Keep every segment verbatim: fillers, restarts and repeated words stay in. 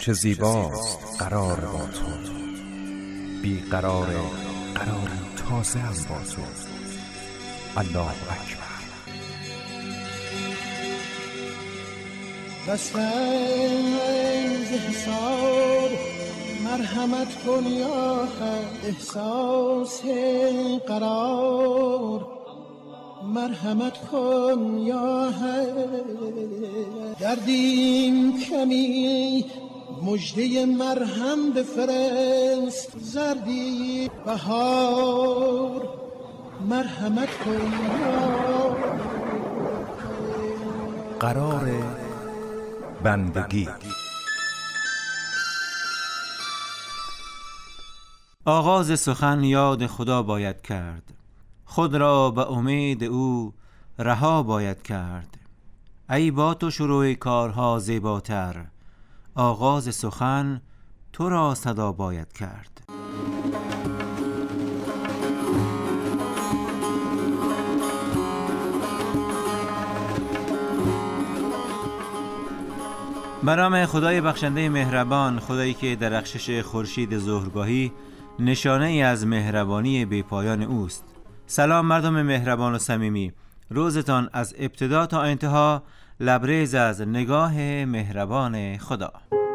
چه زیباست قرار با تو، بی قرار قراری تازه هم با تو. الله اکبر. دستنز حساب مرحمت کن یا حد، احساس قرار مرحمت کن یا حد. دردیم کمی مژده مرهم بفرست، زردی بهار مرحمت کن یا حد. قرار بندگی. آغاز سخن یاد خدا باید کرد، خود را به امید او رها باید کرد. ای با تو شروع کارها زیباتر، آغاز سخن تو را صدا باید کرد. به نام خدای بخشنده مهربان، خدایی که درخشش خورشید ظهرگاهی نشانه ای از مهربانی بی پایان اوست. سلام مردم مهربان و صمیمی، روزتان از ابتدا تا انتها لبریز از نگاه مهربان خدا.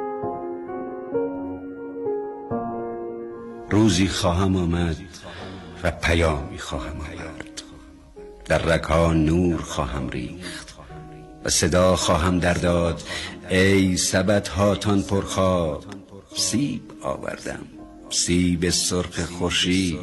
روزی خواهم آمد و پیامی خواهم آورد، در رگ‌ها نور خواهم ریخت و صدا خواهم در داد ای سبد هاتان پرخواب، سیب آوردم، سیب سرخ خورشید.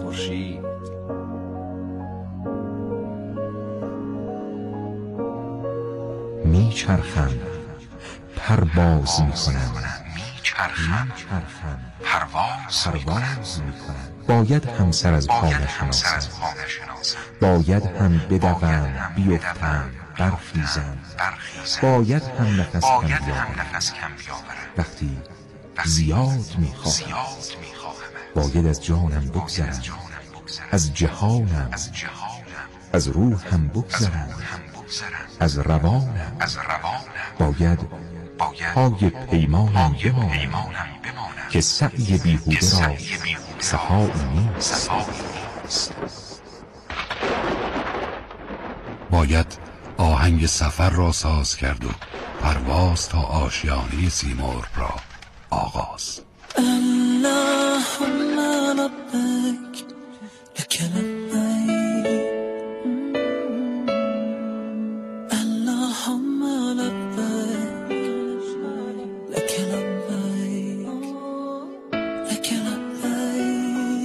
میچرخم پرواز میکنم، میچرخم پرواز میکنم. باید هم سر از پا نشناسم، باید هم بدوم بیفتم برخیزم، باید هم نفس کم بیاورم وقتی زیاد میخواهم. باید از جانم بگذرم، از جهانم، از روحم بگذرم، از روانم. باید پای پیمانم بمانم که سعی بیهوده را سهایی نیست. باید آهنگ سفر را ساز کرد و پرواز تا آشیانه سیمرغ را آغاز. اللهم لبیک لک لبیک، اللهم لبیک لک لبیک، لک لبیک.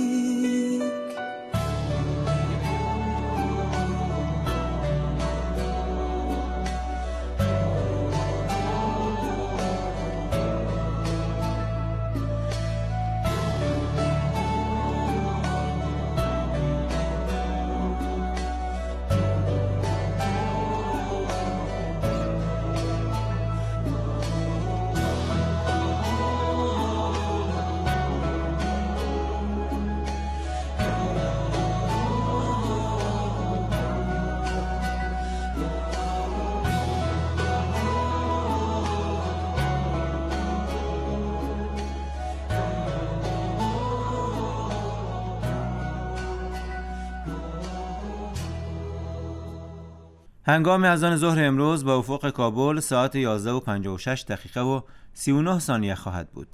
هنگام اذان ظهر امروز با افق کابل ساعت یازده و پنجاه و شش دقیقه و سی و نه ثانیه خواهد بود.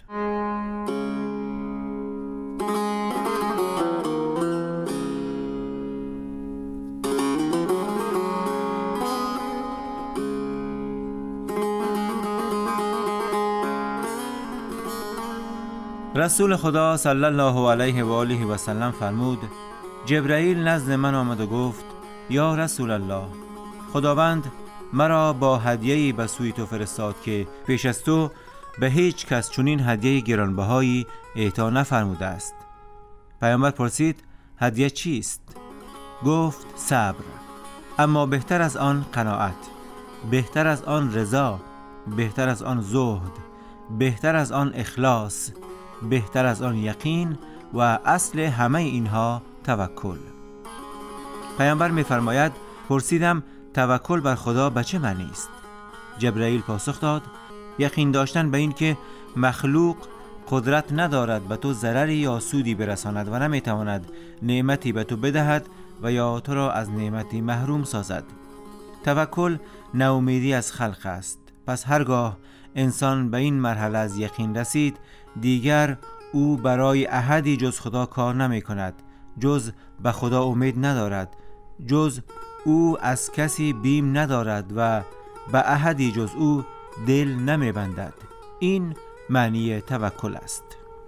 رسول خدا صلی الله علیه و آله و سلم فرمود: جبرائیل نزد من آمد و گفت: یا رسول الله، خداوند مرا با هدیه‌ای به سوی تو فرستاد که پیش از تو به هیچ کس چنین هدیه گرانبهایی اعطا نفرموده است. پیامبر پرسید: هدیه چیست؟ گفت: صبر، اما بهتر از آن قناعت، بهتر از آن رضا، بهتر از آن زهد، بهتر از آن اخلاص، بهتر از آن یقین و اصل همه اینها توکل. پیامبر می‌فرماید: پرسیدم توکل بر خدا به چه معنی است؟ جبرائیل پاسخ داد: یقین داشتن به این که مخلوق قدرت ندارد به تو ضرری یا سودی برساند و نمیتواند نعمتی به تو بدهد و یا تو را از نعمتی محروم سازد. توکل ناامیدی از خلق است. پس هرگاه انسان به این مرحله از یقین رسید، دیگر او برای احدی جز خدا کار نمی کند، جز به خدا امید ندارد، جز او از کسی بیم ندارد و به احدی جز او دل نمی بندد. این معنی توکل است.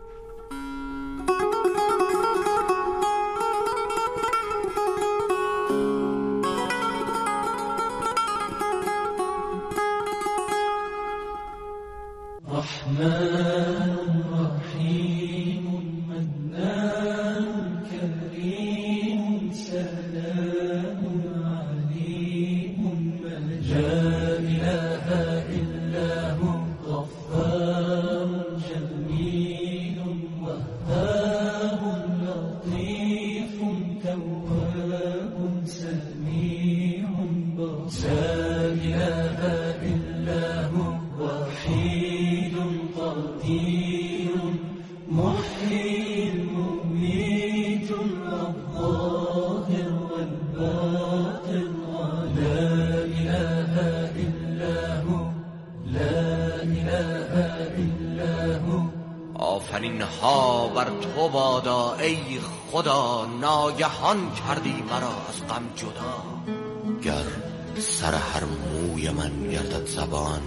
آفرین ها بر تو بادا ای خدا، ناگهان کردی مرا از غم جدا. گر سر هر موی من گردد زبان،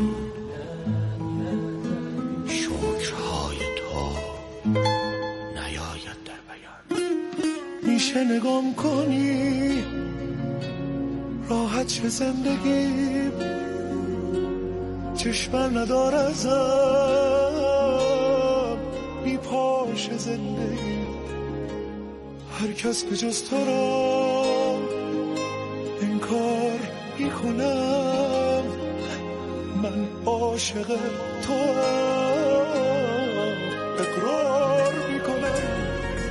شکرهای تو نیاید در بیان. میشه نگام کنی راحت چه زندگی، چشمن ندار ازم بی پاش زندگی. هر کس به جز تو را انکار میکنم، من عاشق تو اقرار میکنم.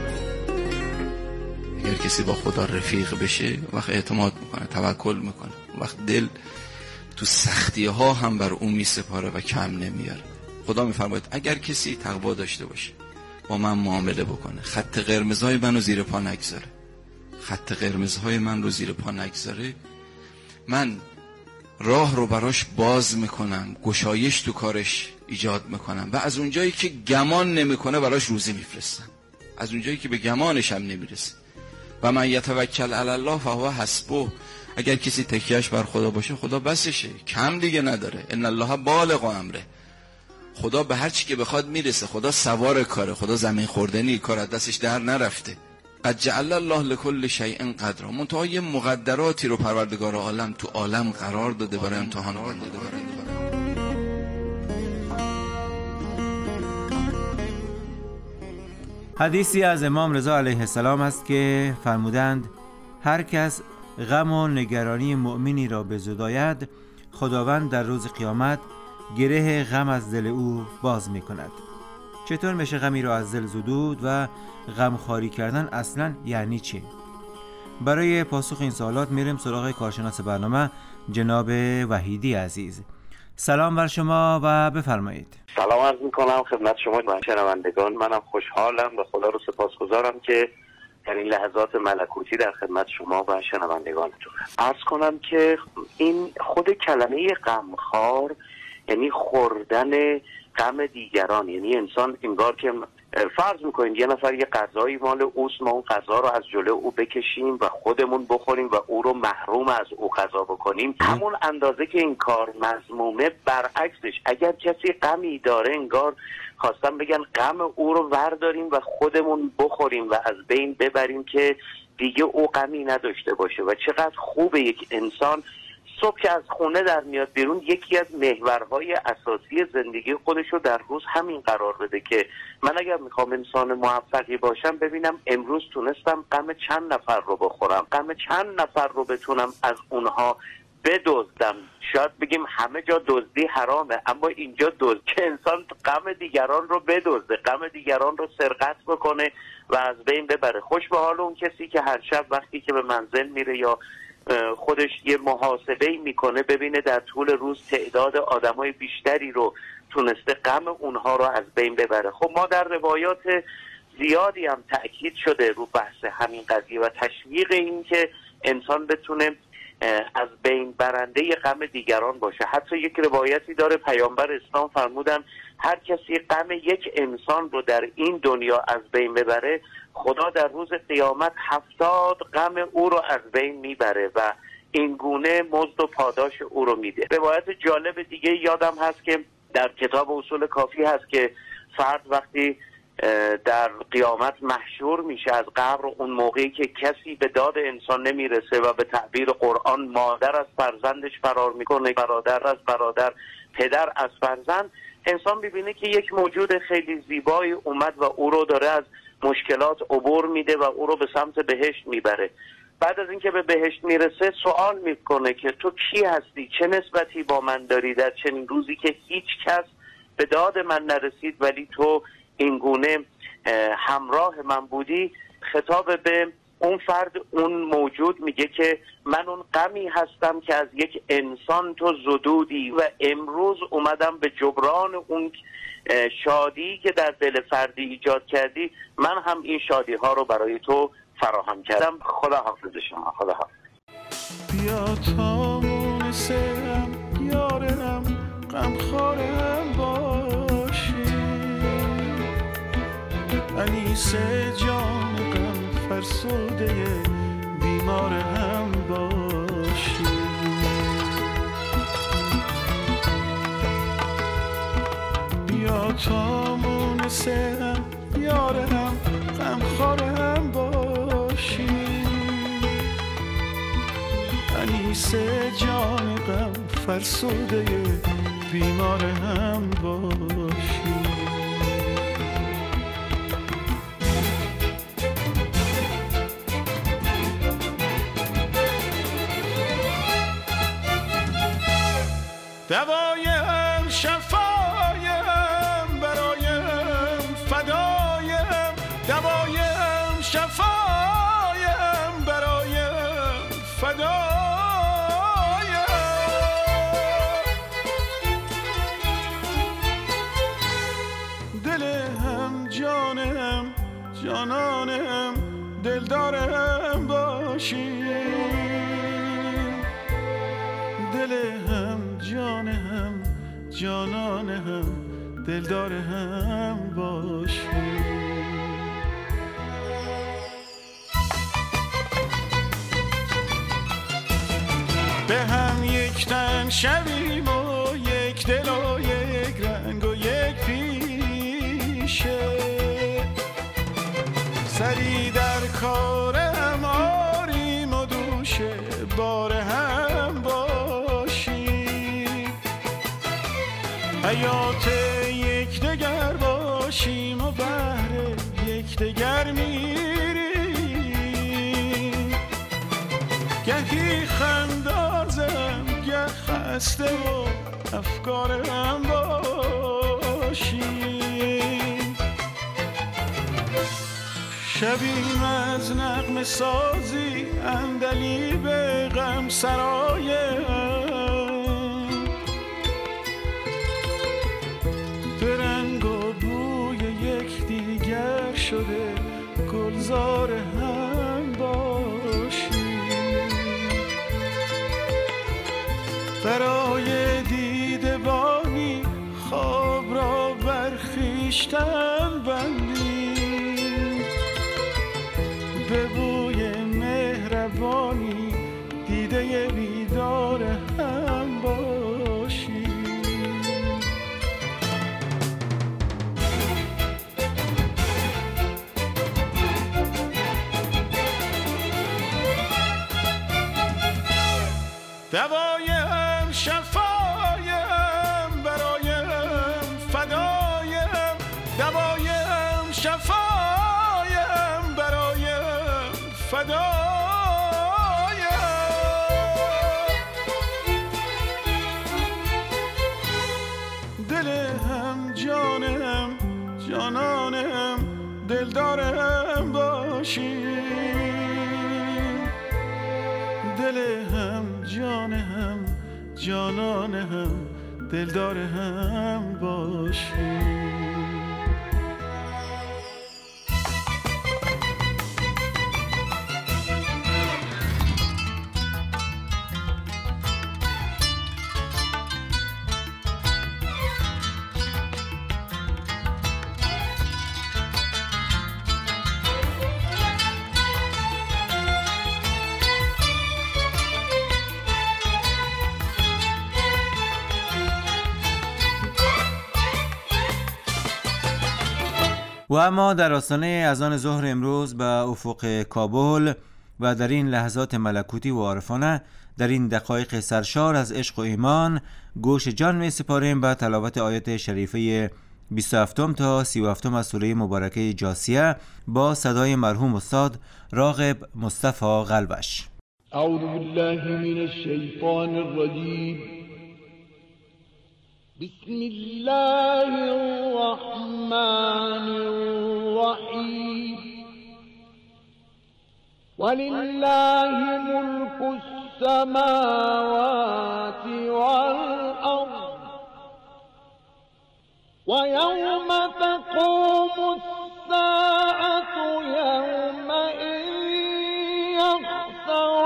اگر کسی با خدا رفیق بشه وقت اعتماد میکنه، توکل میکنه، وقت دل تو سختی ها هم بر اون میسپاره و کم نمیاره. خدا میفرماید اگر کسی تقوا داشته باشه، با من معامله بکنه، خط قرمزهای من رو زیر پا نگذاره، خط قرمزهای من رو زیر پا نگذاره، من راه رو براش باز میکنم، گشایش تو کارش ایجاد میکنم و از اونجایی که گمان نمیکنه براش روزی میفرستم، از اونجایی که به گمانش هم نمیرسه. و من یتوکل علی الله فهو حسبه. اگر کسی تکیهش بر خدا باشه خدا بسشه، کم دیگه نداره. ان الله بالغ امره. خدا به هر چی که بخواد میرسه. خدا سوار کاره، خدا زمین خوردنی، کار از دستش در نرفته. قد جعل الله لكل شیء قدرا. منتها یه مقدراتی رو پروردگار عالم تو عالم قرار داده برای امتحان بنده. حدیثی از امام رضا علیه السلام است که فرمودند هر کس غم و نگرانی مؤمنی را بزداید، خداوند در روز قیامت گره غم از دل او باز می کند. چطور میشه غمی را از دل زدود و غمخواری کردن اصلا یعنی چی؟ برای پاسخ این سوالات میریم سراغ کارشناس برنامه جناب وحیدی عزیز. سلام بر شما و بفرمایید. سلام عرض میکنم خدمت شما و شنوندگان. منم خوشحالم و خدا رو سپاسگزارم که در این لحظات ملکوتی در خدمت شما و شنوندگانتون. عرض کنم که این خود کلمه غمخوار یعنی خوردن غم دیگران، یعنی انسان انگار که فرض میکنیم یه نفر یه غذایی مال اوست، ما اون غذا رو از جلو او بکشیم و خودمون بخوریم و او رو محروم از او غذا بکنیم. همون اندازه که این کار مذمومه، برعکسش اگر کسی غمی داره انگار خواستم بگن غم او رو ورداریم و خودمون بخوریم و از بین ببریم که دیگه او غمی نداشته باشه. و چقدر خوبه یک انسان صبح که از خونه در میاد بیرون یکی از محورهای اساسی زندگی خودش رو در روز همین قرار بده که من اگر میخوام انسان موفقی باشم ببینم امروز تونستم غم چند نفر رو بخورم، غم چند نفر رو بتونم از اونها بدزدم. شاید بگیم همه جا دزدی حرامه، اما اینجا دزد که انسان غم دیگران رو بدزده، غم دیگران رو سرقت بکنه و از بین ببره. خوش به حال اون کسی که هر شب وقتی که به منزل میره یا خودش یه محاسبه‌ای میکنه ببینه در طول روز تعداد آدمای بیشتری رو تونسته غم اونها رو از بین ببره. خب ما در روایات زیادی هم تأکید شده رو بحث همین قضیه و تشویق این که انسان بتونه از بین برنده غم دیگران باشه. حتی یک روایتی داره پیامبر اسلام فرمودن هر کسی غم یک انسان رو در این دنیا از بین ببره، خدا در روز قیامت هفتاد غم او رو از بین میبره و این گونه مزد و پاداش او رو میده. روایت جالب دیگه یادم هست که در کتاب اصول کافی هست که فرد وقتی در قیامت محشور میشه از قبر، اون موقعی که کسی به داد انسان نمیرسه و به تعبیر قرآن مادر از فرزندش فرار میکنه، برادر از برادر، پدر از فرزند، انسان ببینه که یک موجود خیلی زیبایی اومد و او رو داره از مشکلات عبور میده و او رو به سمت بهشت میبره. بعد از اینکه به بهشت میرسه سوال میکنه که تو کی هستی؟ چه نسبتی با من داری در چنین روزی که هیچ کس به داد من نرسید ولی تو این گونه همراه من بودی؟ خطاب به اون فرد، اون موجود میگه که من اون غمی هستم که از یک انسان تو زدودی و امروز اومدم به جبران اون شادی که در دل فردی ایجاد کردی، من هم این شادی ها رو برای تو فراهم کردم. خدا حافظ شما. خدا حافظ. بیا تا مونسم یارم غمخوارم باشی، انیس جان غم فرسوده بیمار هم باشی. بیا تا مونسم یارم غمخوارم باشی، انیس جان غم فرسوده بیمار هم باشی. دوایم شفایم برایم فدایم، دوایم شفایم برایم فدایم. دلم جانم جانانم دلدارم باشی، دلم جانم جانانم دلدار هم باشی. به هم یک تن شویم و یک دل و یک رنگ و یک پیشه، سری در کارم آریم و دوشه بار هم باشیم، حیات یک دگر باشیم و بهر یک دگر میریم، گهی خندازم گه خسته و افکارم باشیم، شبیم از نغمه سازی اندلیب غم سرایم، به رنگ و بوی یک دیگر شده گلزار هم باشیم، برای دیده بانی خواب را بر خویشتن بندیم، به بوی مهربانی دیده بیدار هم باشیم. دوایم شفایم برایم فدایم، دوایم شفایم برایم فدایم. دلم جانم جانانم دلدارم باشی، دلم جانم جانانم دلدار هم باشیم. و اما در آستانه اذان ظهر امروز به افق کابل و در این لحظات ملکوتی و عارفانه، در این دقایق سرشار از عشق و ایمان، گوش جان می سپاریم به تلاوت آیات شریفه بیست و هفت تا سی و هفت از سوره مبارکه جاثیه با صدای مرحوم استاد راغب مصطفی قلبش. اعوذ بالله من الشیطان الرجیم. بسم الله الرحمن الرحیم. ولله ملك السماوات والأرض ويوم تقوم الساعة يومئذ يخسر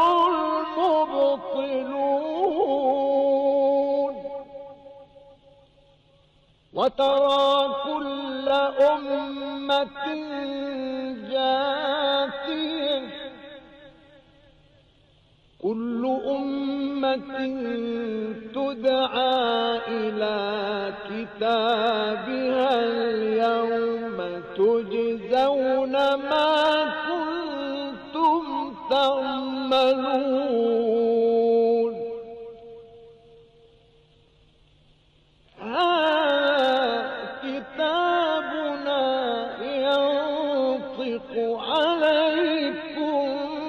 المبطلون. وترى كل أمة جاثية كل أمة تدعى إلى كتابها اليوم تجزون ما كنتم تعملون. كتابنا ينطق عليكم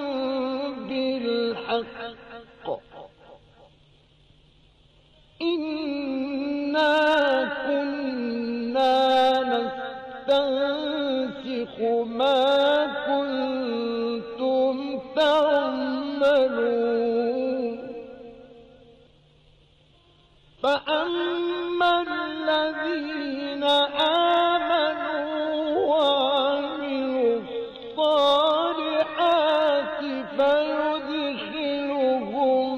بالحق إنا كنا نستنسخ ما كنتم تعملون. فأما الذين آمنوا وعملوا الصالحات فيدخلهم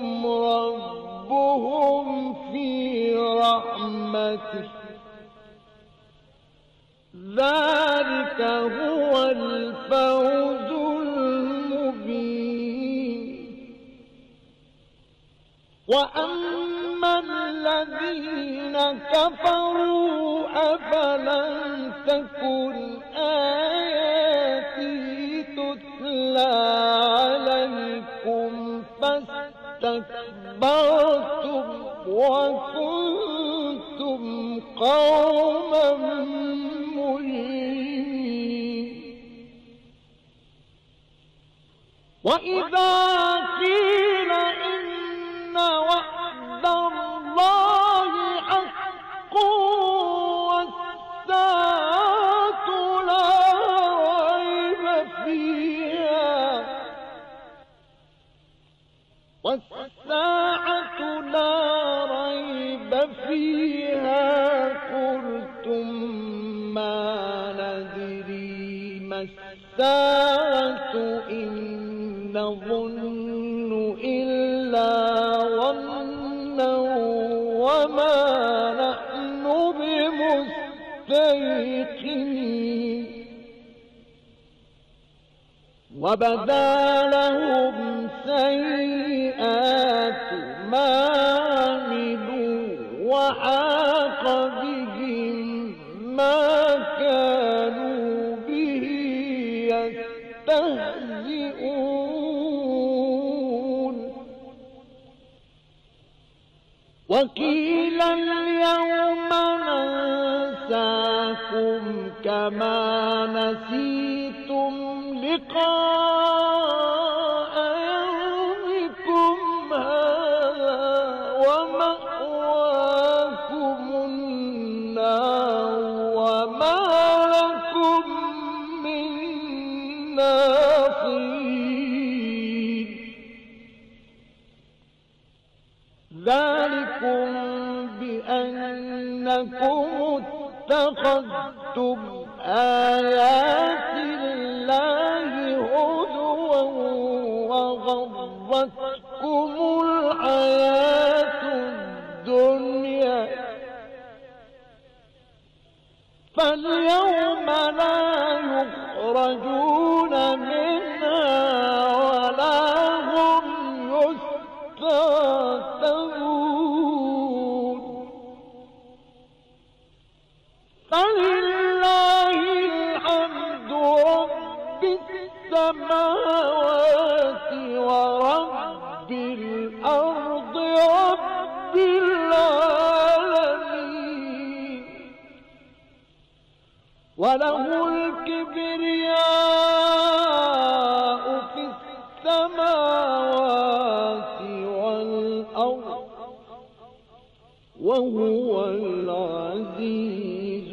ربهم في رحمته ذلك هو الفوز المبين. وأما الذين كفروا أفلم تكن آياتي تتلى عليكم فاستكبرتم وكنتم قوما مجرمين. وإذا قيل إن وعد الله حق والساعة لا ريب فيها والساعة لا ريب فيها قلتم ما ندري ما الساعة إن نظن إلا ظنا وما نحن بمستيقنين. وبدا لهم سيئات ما عملوا وحاق بهم ما كانوا به يستهزئون. وقيل اليوم ننساكم كما نسيتم لقاء يومكم هذا ومأواكم النار وما لكم من ناصرين. ذلكم بأن يخرجون منها ولا هم يستعتبون فلله الحمد رب السماوات ورب الأرض رب العالمين وله الكبرياء في السماوات والأرض وهو العزيز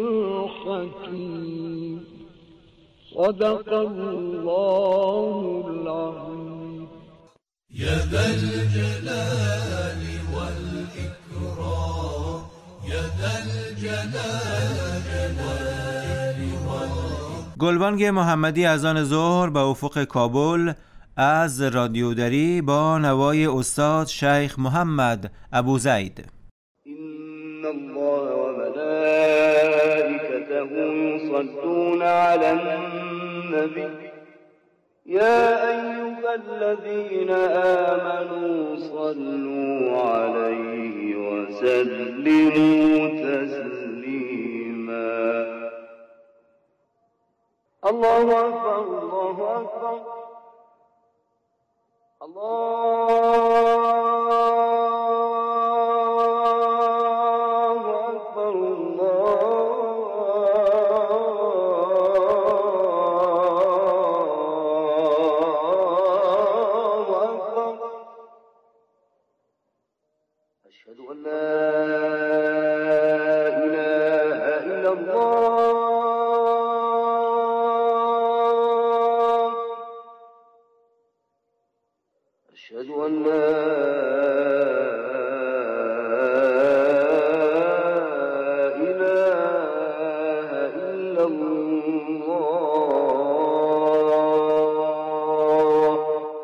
الحكيم صدق الله العظيم يا ذا الجلال والإكرام يا ذا الجلال والإكرام. گلبانگ محمدی از آن ظهر به افق کابل از رادیودری با نوای استاد شیخ محمد ابوزید. إن الله وملائكته يصلون على النبي يا أيها الذين آمنوا صلوا عليه وسلموا تسليما. الله أكبر الله أكبر الله أشهد أن لا إله إلا الله.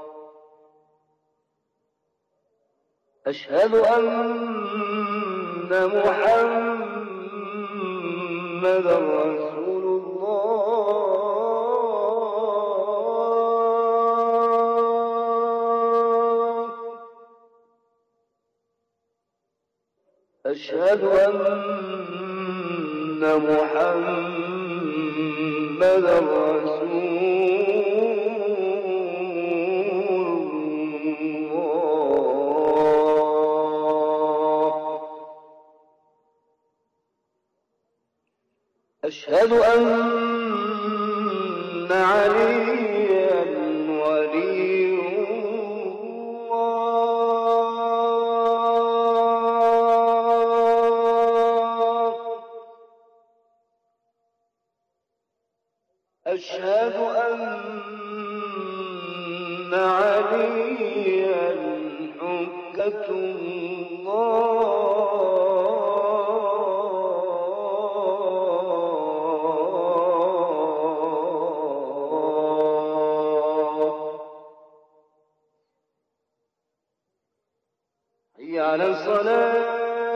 أشهد أن محمدا رسول الله. أشهد أن محمدا رسول الله. أشهد أن عليا ولي أشهد أن عليا حجة الله. حي على الصلاة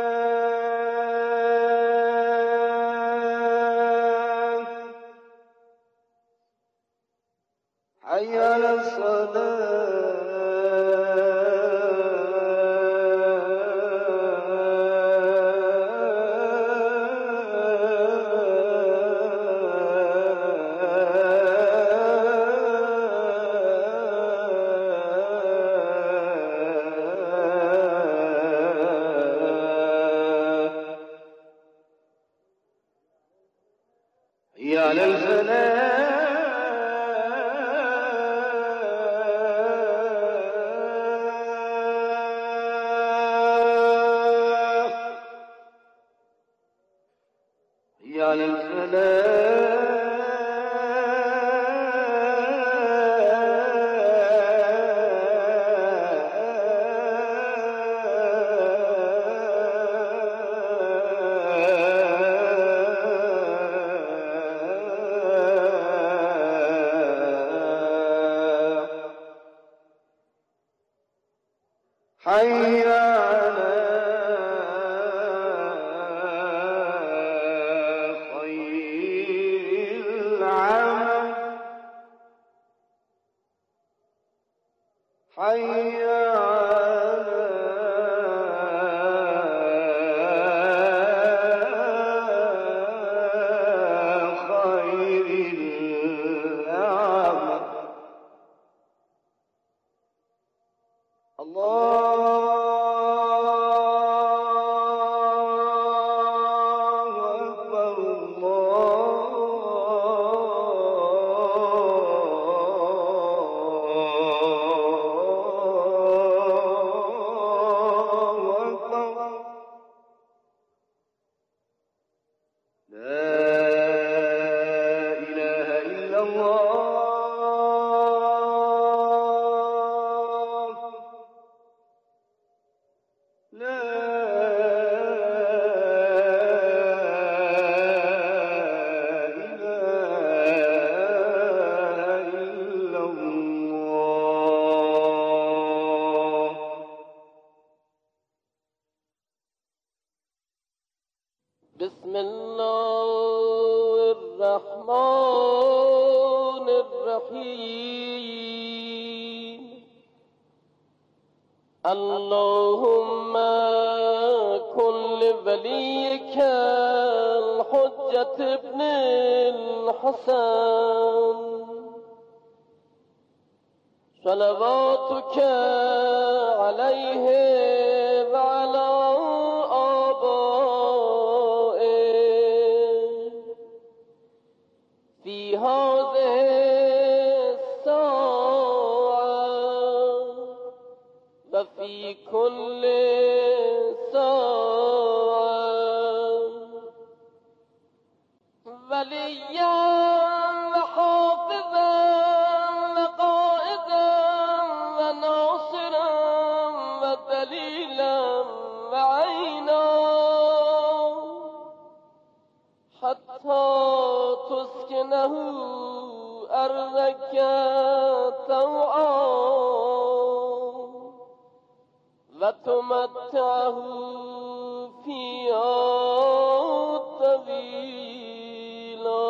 حي على الصلاة حي على الفلاح على الفلاح حي على خير العمل حي على خير الأعمال. الله بسم الله الرحمن الرحیم. اللهم كن لوليك الحجة ابن الحسن صلواتك عليه وعلى في هذه الساعة وفي كل ساعة وليا وحافظا وقائدا وناصرا ودليلا وعينا حتى تسكنه أرضك طوعا وتمتعه فيها طويلا.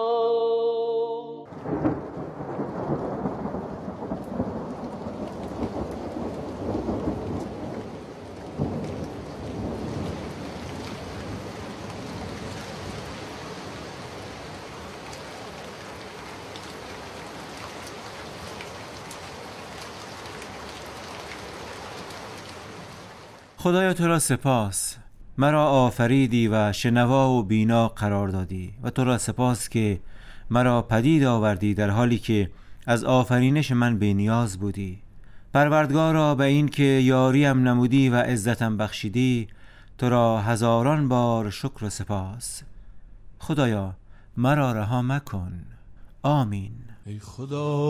خدایا تو را سپاس، مرا آفریدی و شنوا و بینا قرار دادی، و تو را سپاس که مرا پدید آوردی در حالی که از آفرینش من بی نیاز بودی. پروردگارا به این که یاریم نمودی و عزتم بخشیدی، تو را هزاران بار شکر و سپاس. خدایا مرا رها مکن. آمین. ای خدا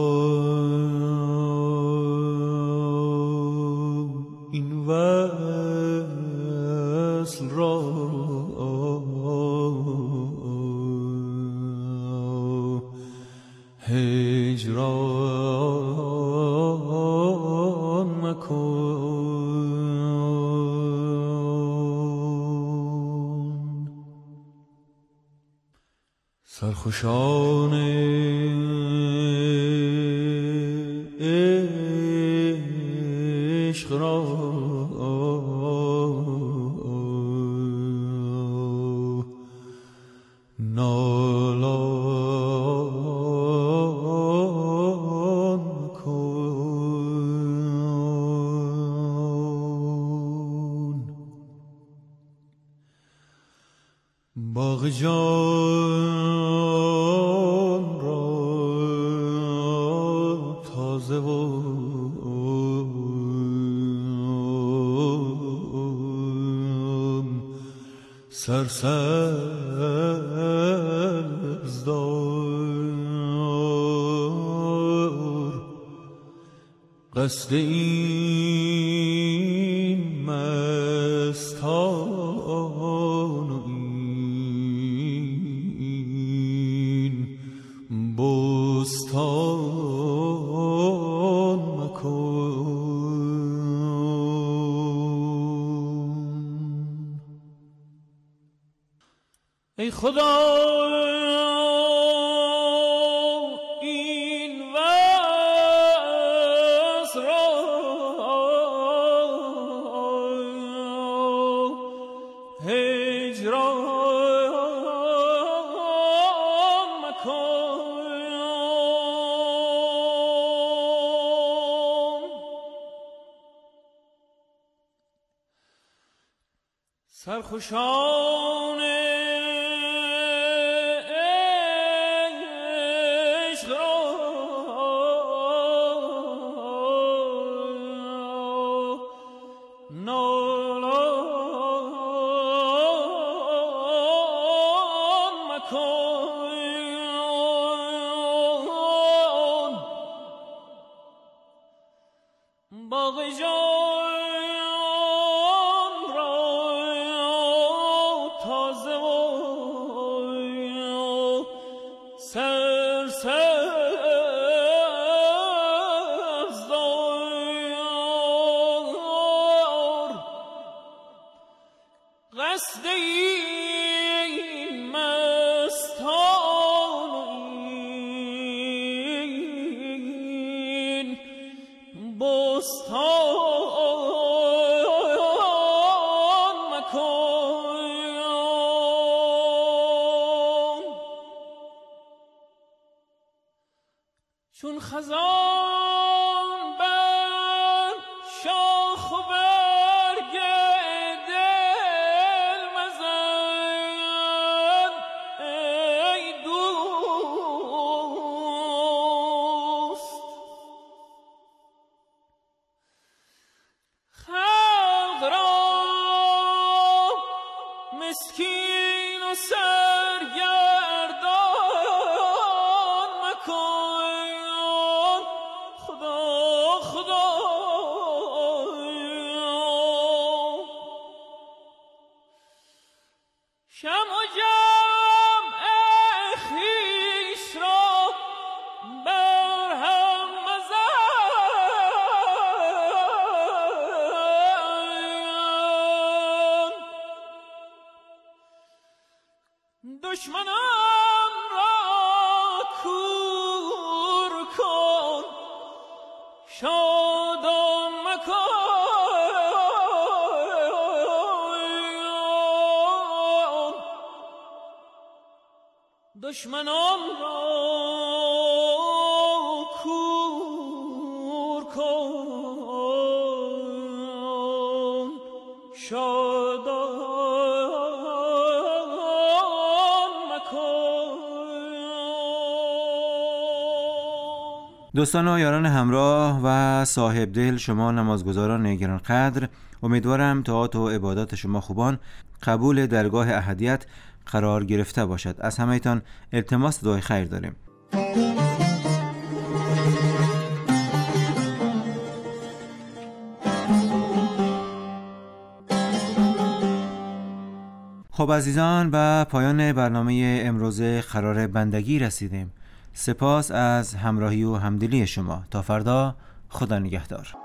این وصل را هجران مکن. سرخوشان عشق را نالان کن. باغ جان را تازه و سرسبز دار. قصد این مستان و این بستان مکن. ای خدا این وصل را سرخوشان عشق را نالان مکن باغ جان را تازه و سرسبز دار قصد این مستان این بستان مکن چون خزان بر شاخ و برگ دل مزن ای دوست خلق را مسکین و سرگردان مکن خدا خدا شمع و جمع خویش را بر هم مزن دشمنان را کور کن شادان مکن دشمنان را کور کن شادان مکن. دوستان و یاران همراه و صاحب دل، شما نمازگزاران گران قدر، امیدوارم طاعات و عبادات شما خوبان قبول درگاه احدیت قرار گرفته باشد. از همه‌تان التماس دعای خیر داریم. خب عزیزان، به پایان برنامه امروز قرار بندگی رسیدیم. سپاس از همراهی و همدلی شما. تا فردا، خدا نگهدار.